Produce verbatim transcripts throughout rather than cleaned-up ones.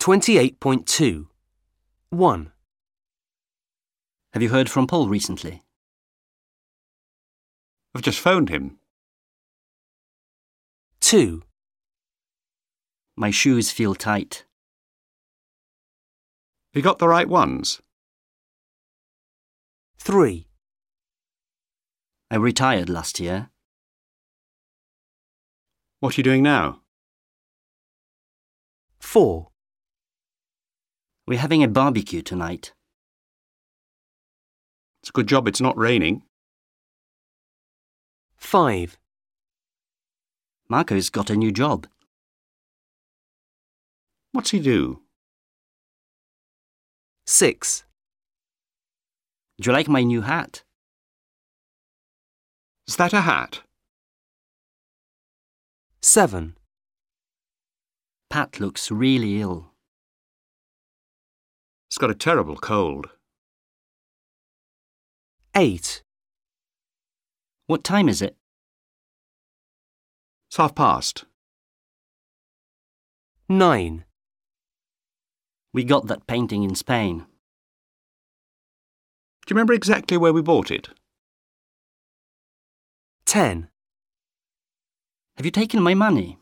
twenty-eight point two. one. Have you heard from Paul recently? I've just phoned him. two. My shoes feel tight. Have you got the right ones? three. I retired last year. What are you doing now? four. We're having a barbecue tonight. It's a good job it's not raining. five. Marco's got a new job. What's he do? six. Do you like my new hat? Is that a hat? seven. Pat looks really ill. He's got a terrible cold. eight. What time is it? It's half past. nine. We got that painting in Spain. Do you remember exactly where we bought it? ten. Have you taken my money?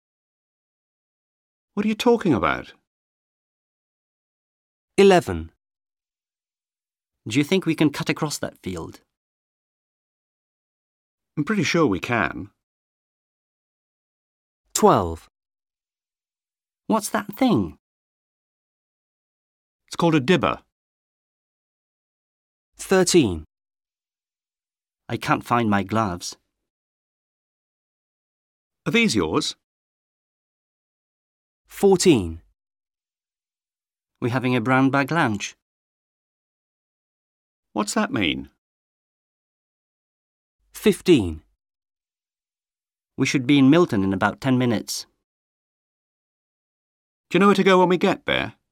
What are you talking about? eleven. Do you think we can cut across that field? I'm pretty sure we can. twelve. What's that thing? It's called a dibber. thirteen. I can't find my gloves. Are these yours? fourteen. We're having a brown bag lunch. What's that mean? fifteen. We should be in Milton in about ten minutes. Do you know where to go when we get there?